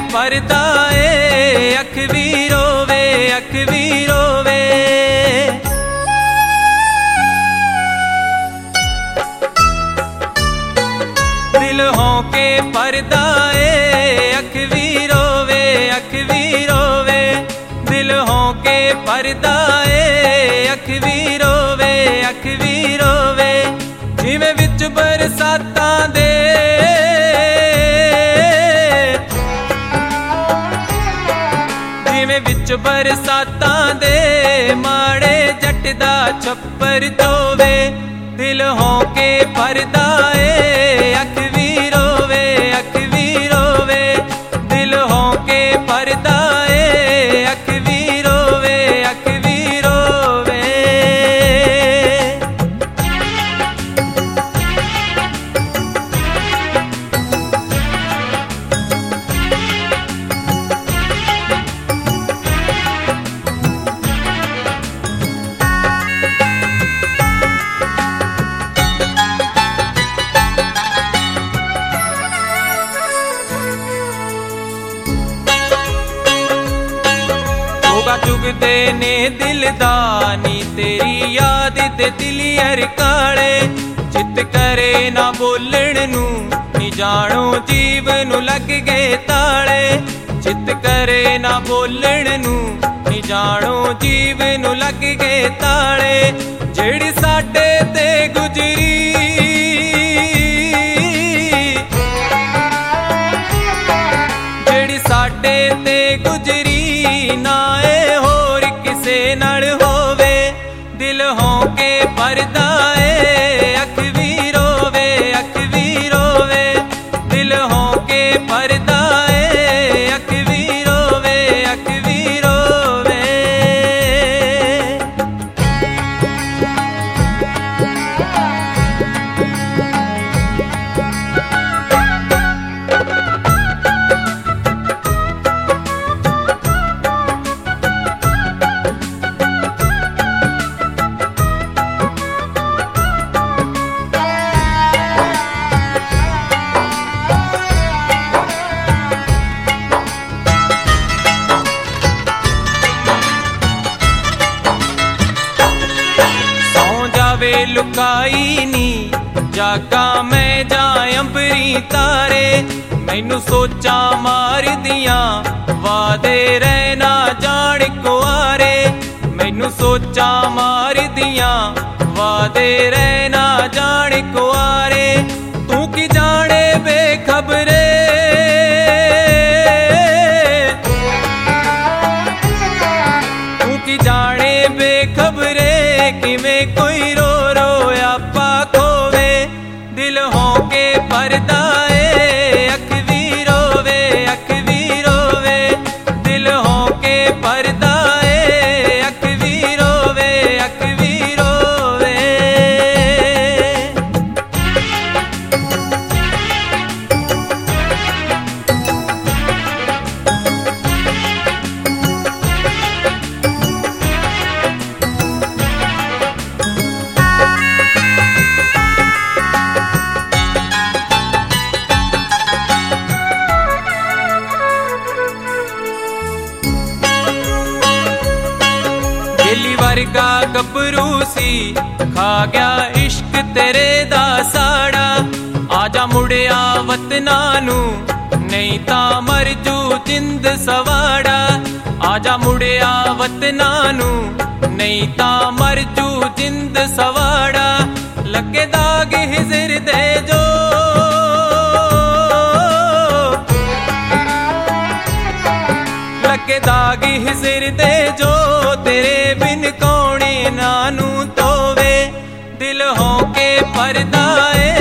परदाए अख भी रोवे, अख भी रोवे। दिल होके परदाए अख भी रोवे, अख भी रोवे। दिल होके परदाए अख भी रोवे, अख भी रोवे। जिवें विच बरसातां दे विच बरसातां दे माड़े जट दा छप्पर धोवे। दिल होके परदाए अख भी रोवे, अख भी रोवे। दिल होके परदाए अख भी रोवे, अख भी रोवे। चुगते ने दिलदानी तेरी याद ते दिलियर काले। चित करे ना बोलण नू नी जानो जीव नू लग गए ताले। चित करे ना बोलण नू नी जानो जीव नू लग गए ताले। जेड़ी साडे ते गुजरी जेड़ी साडे ते गुजरी ना नाल होवे। दिल होके परदाए अख भी रोवे, अख भी रोवे। दिल होके परदाए अख भी रोवे, अख भी रोवे। लुकाई नी जागा मैं जाए अंबरी तारे। मैनू सोचा मार दिया वादे रहना जान कुआरे। मैनू सोचा मार दिया वादे रहना जान कुआरे। तू की जाने बेखबरे तू की जाने बेखबरे किवें कोई दिल होके परदाए अख भी रोवे, अख भी रोवे। दिल होके परदाए अख भी रोवे, अख भी रोवे। दिली वर्गा गबरू सी खा गया इश्क तेरे दा साड़ा। आजा मुड़िया वतना नू नहीं ता मर जू जिंद सवाड़ा। आजा मुड़िया वतना नू नहीं ता मर जू जिंद सवाड़ा। लगे दाग हिजर दे जो लगे दाग हिजर दे जो। तेरे बिन कौने नानू तोवे। दिल होके परदाए